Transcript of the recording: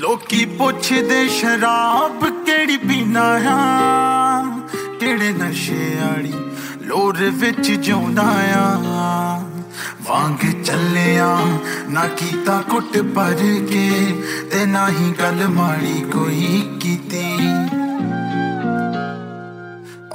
ਲੋਕੀ ਪੁੱਛਦੇ ਸ਼ਰਾਬ ਕਿਹੜੀ ਪੀਨਾ ਆ, ਕਿਹੜੇ ਨਸ਼ੇ ਵਾਲੀ ਲੋਰ ਵਿੱਚ ਜਿਉਂਦਾ ਆ। ਵਾਂਗ ਚੱਲਿਆ ਨਾ ਕੀਤਾ ਕੁੱਟ ਭਰ ਕੇ, ਤੇ ਨਾ ਹੀ ਗੱਲ ਮਾੜੀ ਕੋਈ ਕੀਤੀ।